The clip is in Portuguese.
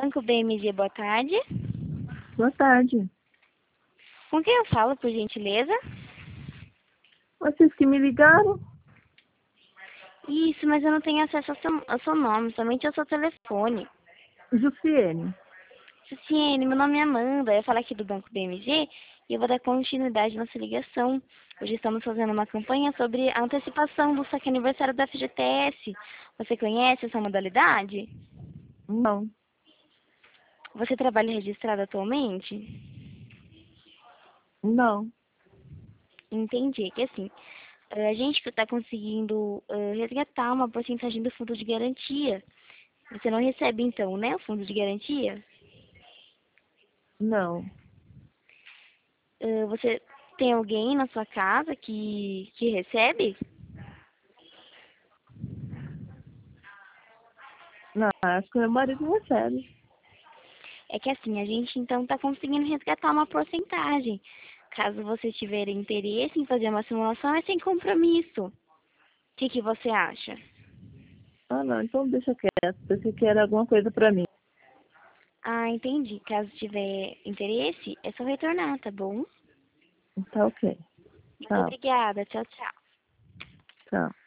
Banco BMG, boa tarde. Boa tarde. Com quem eu falo, por gentileza? Vocês que me ligaram? Isso, mas eu não tenho acesso ao seu nome, somente ao seu telefone. Jussiene. Ciene, meu nome é Amanda, eu falo aqui do Banco BMG e eu vou dar continuidade na sua ligação. Hoje estamos fazendo uma campanha sobre a antecipação do saque aniversário da FGTS. Você conhece essa modalidade? Não. Você trabalha registrado atualmente? Não. Entendi, que assim, a gente está conseguindo resgatar uma porcentagem do fundo de garantia. Você não recebe então, né, o fundo de garantia? Não. Você tem alguém na sua casa que recebe? Não, acho que meu marido não recebe. É que assim, a gente então está conseguindo resgatar uma porcentagem. Caso você tiver interesse em fazer uma simulação, é sem compromisso. O que você acha? Ah, não, então deixa quieto. Pensei que era alguma coisa pra mim. Ah, entendi. Caso tiver interesse, é só retornar, tá bom? Tá ok. Muito Tchau. obrigada. Tchau, tchau. Tchau.